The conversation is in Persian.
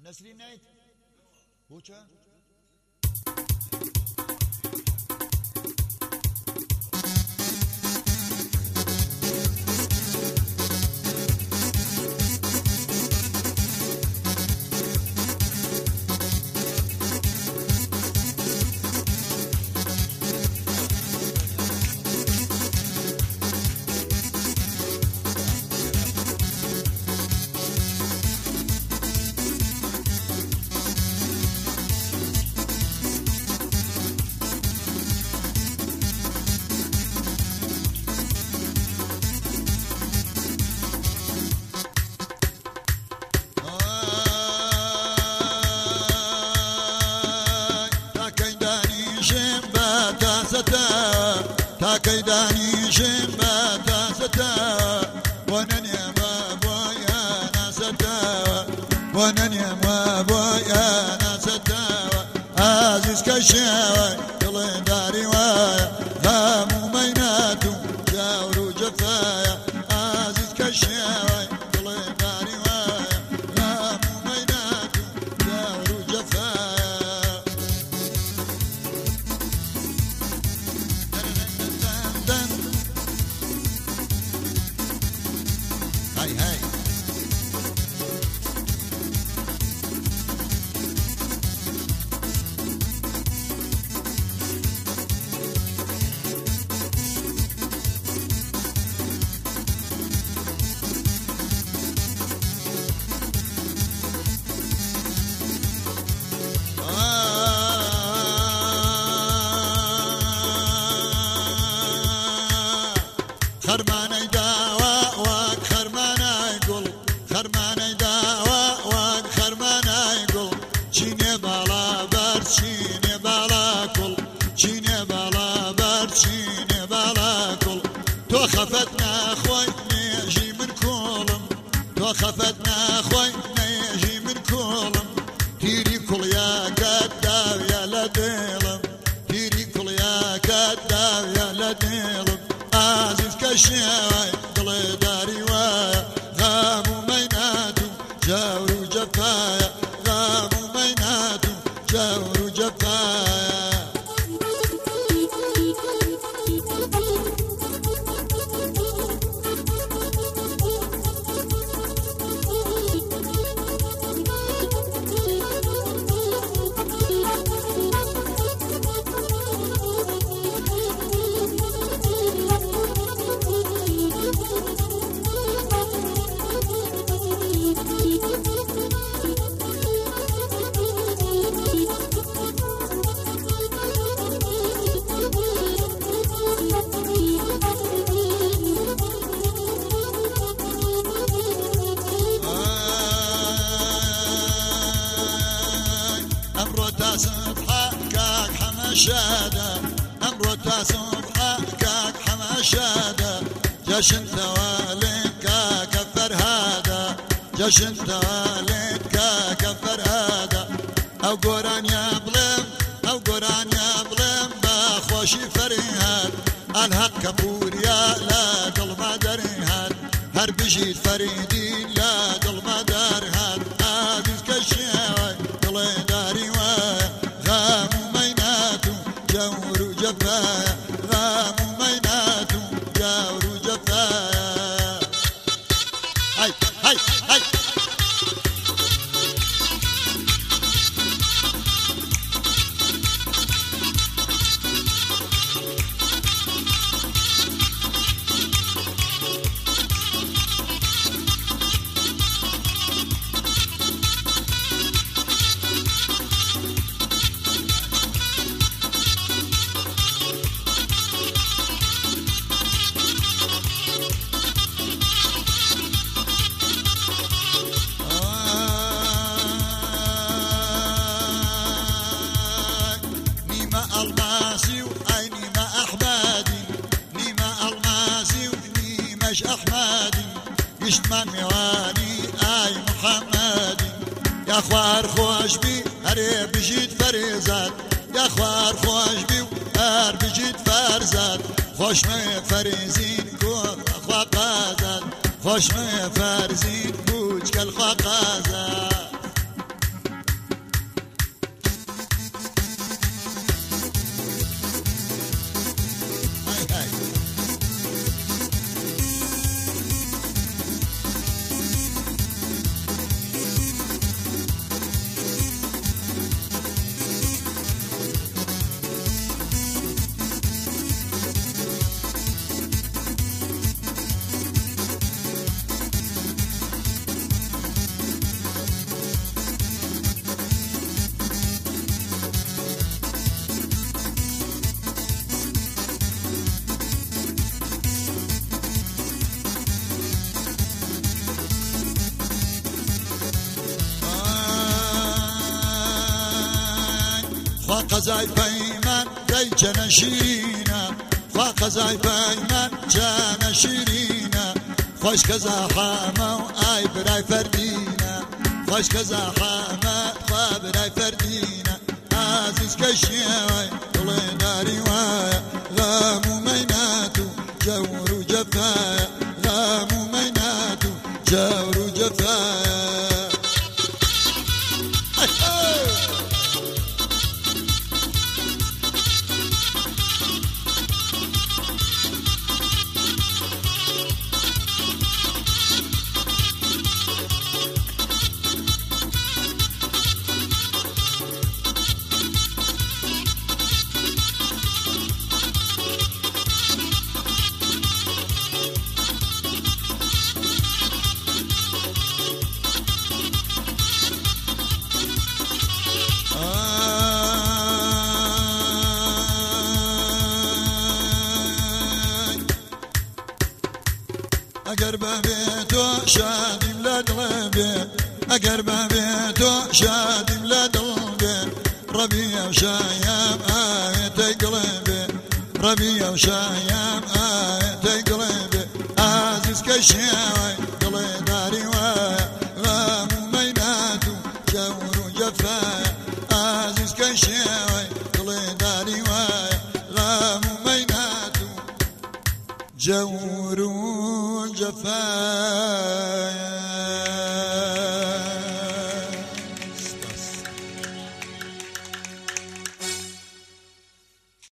نسرین نید بوچه تاكيداني شمبا تاستا ونني ما بويا ناستا ونني ما بويا ناستا عزيز كشاوي يلا داري وايا غامو ميناتو جاورو جفايا عزيز كشاوي يلا داري وايا غامو ميناتو جاورو جفايا خرماني داوا وك خرماني قل خرماني داوا وك خرماني قل چيني بالا بر چيني بالا كل چيني بالا بر چيني بالا كل تو خفتنا خوي نيجي من كولم تو خفتنا خوي نيجي من كولم تيري كل يا قداو يا لديلم تيري كل يا قداو يا لديلم عزيز كشاوي دلي داري وايا غامو ميناتو جاورو جفايا غامو ميناتو جاورو جفايا أمرو تصبح كاك حماشادة جشن تواليك كفر هذا جشن تواليك كفر هذا أو قران يظلم أو قران يظلم بخوشي فريهاد الحق كبور يا لا دل ما دريهاد هر بجيت فريدي لا دل ما دريهاد عزيز كشاوي دل داري وايا غامو ميناتو جاورو جفايا غامو ميناتو جاورو جفايا هاي هاي هاي أحمدي يشتمن مواني آي محمدي يا خوار خوش بي هري بجيت فريزات يا خوار خوش بي هر بجيت فرزات خوش ما فريزين كون أخوا قازات خوش ما فرزين بوج كالخوا قازات قزای پیمان دی جن شیرینه قزای پیمان جن شیرینه خوش کزا حما و ای برای فردینه خوش کزا حما و برای فردینه عزیز کشیوی دل داری وای غم و میناتو جور و جفای غم و میناتو جور و جفای اگر به تو شادیم لدغبه اگر به تو شادیم لدغبه ربيع وشايم آية قلبي ربيع وشايم آية قلبي عزيز كشاوي قلي داري وايا غام وميناتو جور وجفايا عزيز كشاوي قلي داري وايا غام وميناتو جور وجفايا